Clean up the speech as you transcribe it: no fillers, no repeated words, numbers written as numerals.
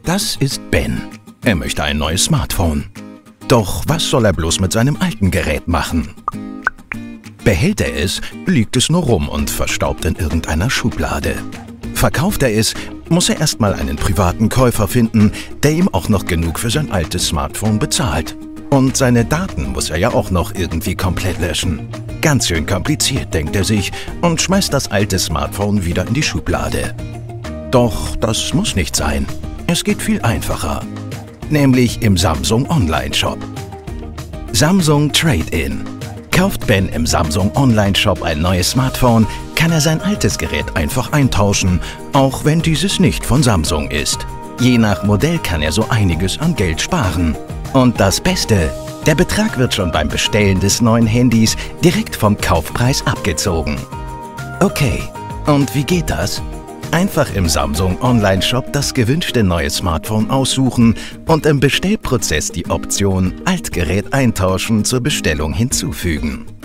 Das ist Ben. Er möchte ein neues Smartphone. Doch was soll er bloß mit seinem alten Gerät machen? Behält er es, liegt es nur rum und verstaubt in irgendeiner Schublade. Verkauft er es, muss er erstmal einen privaten Käufer finden, der ihm auch noch genug für sein altes Smartphone bezahlt. Und seine Daten muss er ja auch noch irgendwie komplett löschen. Ganz schön kompliziert, denkt er sich und schmeißt das alte Smartphone wieder in die Schublade. Doch das muss nicht sein. Es geht viel einfacher. Nämlich im Samsung Online-Shop. Samsung Trade-in. Kauft Ben im Samsung Online-Shop ein neues Smartphone, kann er sein altes Gerät einfach eintauschen, auch wenn dieses nicht von Samsung ist. Je nach Modell kann er so einiges an Geld sparen. Und das Beste, der Betrag wird schon beim Bestellen des neuen Handys direkt vom Kaufpreis abgezogen. Okay, und wie geht das? Einfach im Samsung Online-Shop das gewünschte neue Smartphone aussuchen und im Bestellprozess die Option Altgerät eintauschen zur Bestellung hinzufügen.